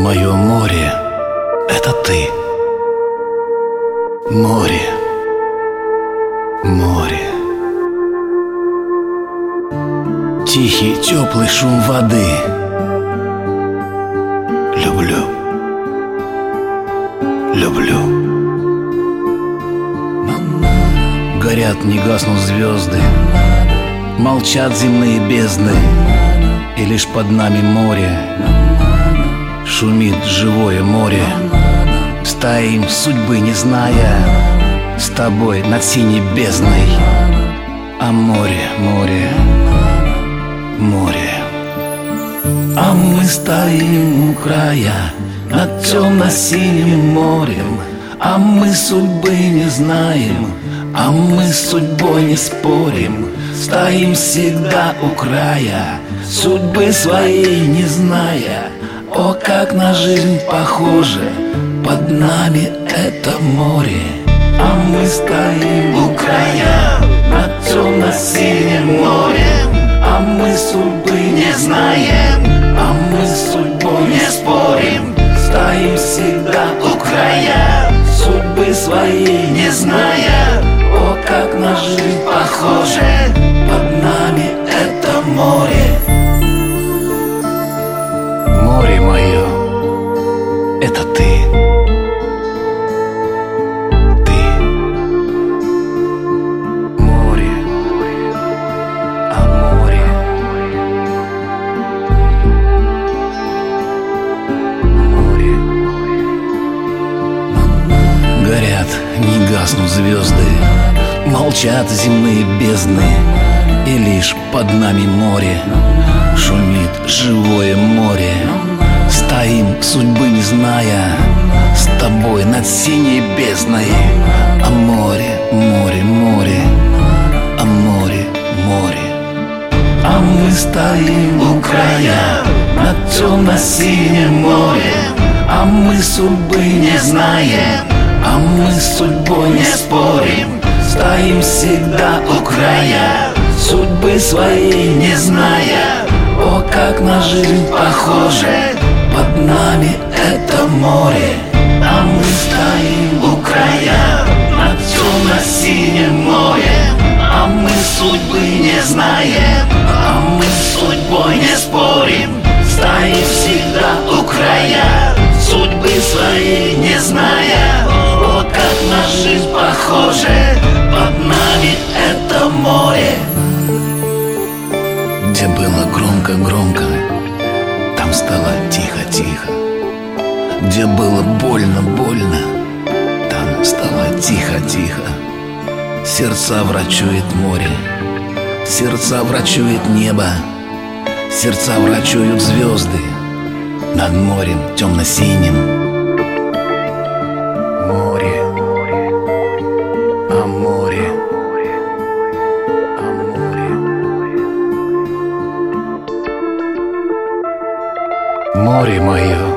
мое море, это ты. Море, море. Тихий, теплый шум воды. Люблю, люблю. Горят, не гаснут звезды, молчат земные бездны, и лишь под нами море. Шумит живое море. Стоим, судьбы не зная, с тобой над синей бездной. А море, море, море. А мы стоим у края над темно-синим морем. А мы судьбы не знаем, а мы с судьбой не спорим. Стоим всегда у края, судьбы своей не зная. О, как на жизнь похоже, под нами это море. А мы стоим у края над темно-синим морем. А мы судьбы не знаем, а мы с судьбой не спорим. Стоим всегда у края, судьбы своей не зная. О, как на жизнь похоже, под нами это море. Море мое, это ты. Ты. Море, а море. Море. Горят, не гаснут звезды, молчат земные бездны, и лишь под нами море. Шумит живое море. Стоим, судьбы не зная, с тобой над синей бездной. А море, море, море, а море, море. А мы стоим у края над темно-синим морем. А мы судьбы не знаем, а мы с судьбой не спорим. Стоим всегда у края, судьбы своей не зная. О, как на жизнь похоже, под нами это море. А мы стоим у края над темно-синим морем. А мы судьбы не знаем, а мы с судьбой не спорим. Стоим всегда у края, судьбы своей не зная. О, как на жизнь похоже, под нами это море. Где было громко-громко, там стало тихо-тихо. Где было больно-больно, там стало тихо-тихо. Сердца врачует море, сердца врачует небо, сердца врачуют звезды над морем темно-синим. Море, а море, а море. Море мое,